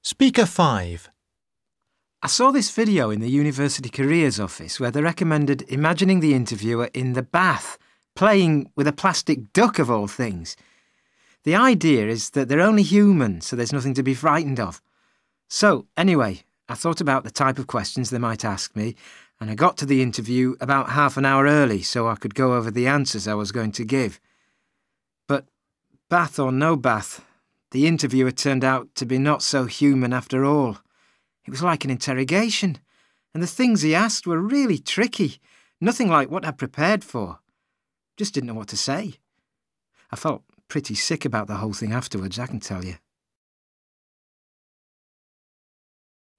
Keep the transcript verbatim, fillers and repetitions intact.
Speaker five. I saw this video in the University Careers Office where they recommended imagining the interviewer in the bath, playing with a plastic duck of all things. The idea is that they're only human, so there's nothing to be frightened of. So, anyway, I thought about the type of questions they might ask me, and I got to the interview about half an hour early so I could go over the answers I was going to give. But, bath or no bath, the interviewer turned out to be not so human after all. It was like an interrogation, and the things he asked were really tricky, nothing like what I'd prepared for. Just didn't know what to say. I felt pretty sick about the whole thing afterwards, I can tell you.